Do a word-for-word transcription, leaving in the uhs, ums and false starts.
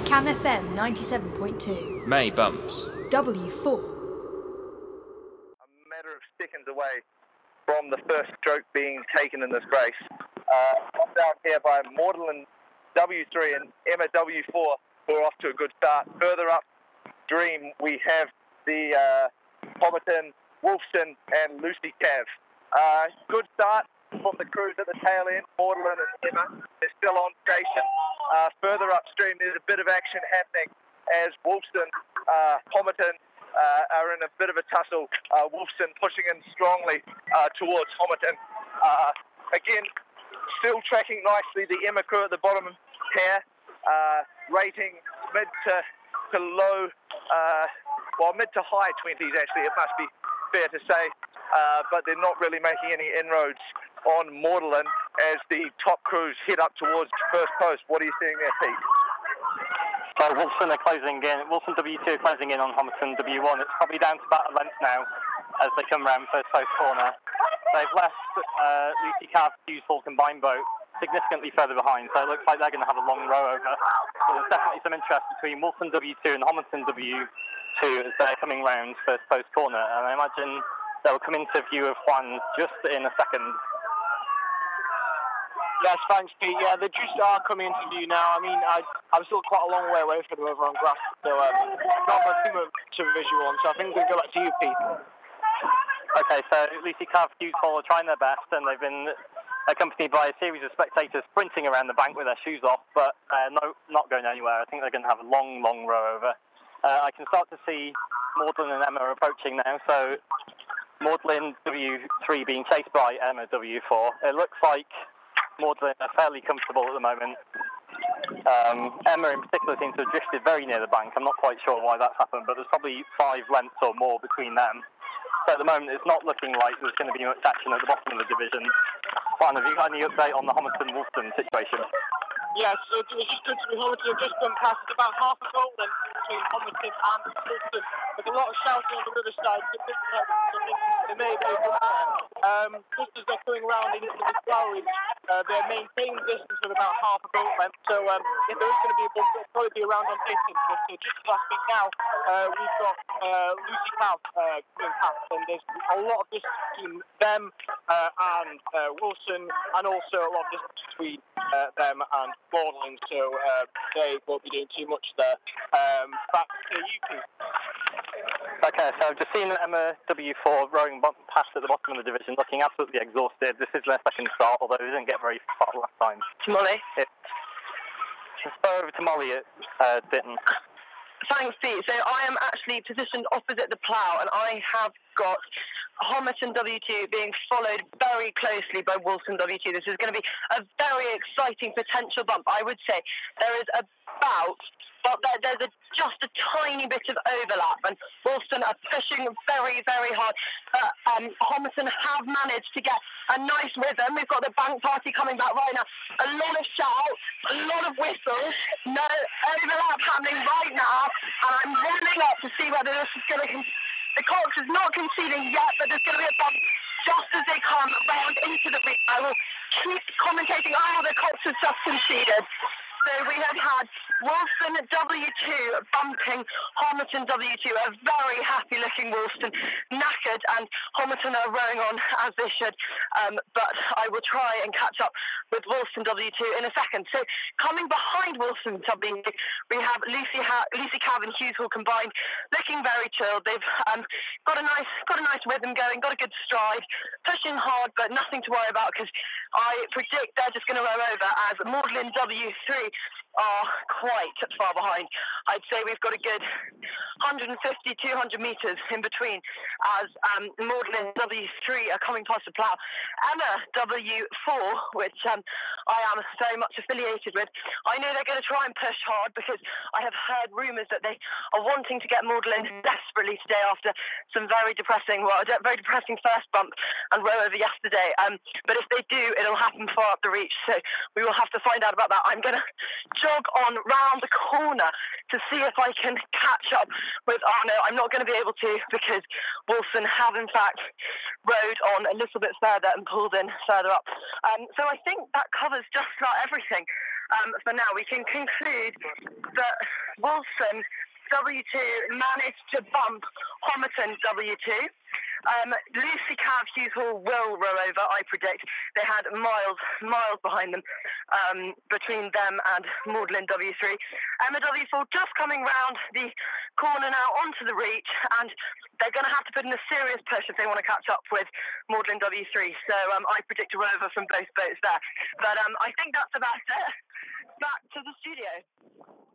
Cam F M ninety-seven point two. May bumps. W four. A matter of seconds away from the first stroke being taken in this race. Uh, I'm down here by Magdalen W three and Emma W four, who are off to a good start. Further upstream, we have the uh, Homerton, Wolfson and Lucy Cav. Uh, good start from the crews at the tail end. Magdalen and Emma, they're still on station. Uh, further upstream, there's a bit of action happening as Wolfson, uh, Homerton uh, are in a bit of a tussle. Uh, Wolfson pushing in strongly uh, towards Homerton. Uh, again, still tracking nicely. The Emma crew at the bottom pair, uh, rating mid to, to low, uh, well, mid to high twenties actually, it must be fair to say. Uh, but they're not really making any inroads on Magdalen as the top crews head up towards first post. What are you seeing there, Pete? So Wolfson are closing in. Wolfson W two are closing in on Homerton W one. It's probably down to about a length now as they come round first post corner. They've left uh, Lucy Cav Hughes Hall combined boat significantly further behind, so it looks like they're going to have a long row over. So there's definitely some interest between Wolfson W two and Homerton W two as they're coming round first post corner, and I imagine they'll come into view of Juan just in a second. Yes, thanks, Pete. Yeah, they just are coming into view now. I mean, I, I'm still quite a long way away from them over on grass, so um, not got too much of a visual on, so I think we'll go back to you, Pete. Okay, so Lucy Cav Hughes Hall are trying their best, and they've been accompanied by a series of spectators sprinting around the bank with their shoes off, but uh, no, not going anywhere. I think they're going to have a long, long row over. Uh, I can start to see Magdalen and Emma approaching now, so Magdalen W three being chased by Emma W four. It looks like Magdalen are fairly comfortable at the moment. Um, Emma in particular seems to have drifted very near the bank. I'm not quite sure why that's happened, but there's probably five lengths or more between them. So at the moment it's not looking like there's going to be much action at the bottom of the division. Juan, have you got any update on the Homerton-Wolfson situation? Yes, it was just good to be Homerton just gone past about half a goal then between Homerton and Wolfson. There's a lot of shouting on the riverside. They may be um, just as they're coming round into the flowers, uh, they're maintaining distance of about half a boat length. So um, if there is going to be a bump, it'll probably be around on distance. But uh, just last week now, uh, we've got uh, Lucy Cav uh, coming past, and there's a lot of distance between them uh, and uh, Wilson, and also a lot of distance between uh, them and Magdalen, so uh, they won't be doing too much there. Um, back to you, Pete. Okay, so I've just seen Emma W four rowing past at the bottom of the division, looking absolutely exhausted. This is their second start, although they didn't get very far last time. Molly? It's just throw over to Molly at uh, Ditton. Thanks, Pete. So I am actually positioned opposite the plough, and I have got Homerton W two being followed very closely by Wolfson W two. This is going to be a very exciting potential bump. I would say there is about, but there, there's a, just a tiny bit of overlap, and Wolfson are pushing very, very hard. But um, Homerton have managed to get a nice rhythm. We've got the bank party coming back right now. A lot of shouts, a lot of whistles, no overlap happening right now, and I'm running up to see whether this is going to... Con- the Cox is not conceding yet, but there's going to be a bump just as they come round into the ring. I will keep commentating. Oh, the Cox has just conceded. So we have had Wolfson W two bumping Homerton W two, a very happy-looking Wolfson, knackered, and Homerton are rowing on as they should. Um, but I will try and catch up with Wolfson W two in a second. So coming behind Wolfson W two, we have Lucy ha- Lucy Cav and Hughes Hall combined, looking very chilled. They've um, got a nice got a nice rhythm going, got a good stride, pushing hard, but nothing to worry about because I predict they're just going to row over as Magdalen W three are quite far behind. I'd say we've got a good one fifty, two hundred metres in between as um, Magdalen W three are coming past the plough. Emma W four, which um, I am very much affiliated with, I know they're going to try and push hard because I have heard rumours that they are wanting to get Magdalen desperately today after some very depressing, well, a very depressing first bump and row over yesterday. Um, but if they do, it'll happen far up the reach, so we will have to find out about that. I'm going to jog on round the corner to see if I can catch up with Arno. I'm not going to be able to because Wolfson have in fact rowed on a little bit further and pulled in further up. Um, so I think that covers just about everything. Um, for now, we can conclude that Wilson W two managed to bump Homerton W two. Um, Lucy Cav Hughes Hall will row over, I predict. They had miles, miles behind them, um, between them and Magdalen W three. Emma W four just coming round the corner now onto the reach, and they're going to have to put in a serious push if they want to catch up with Magdalen W three. So um, I predict a row over from both boats there. But um, I think that's about it. Back to the studio.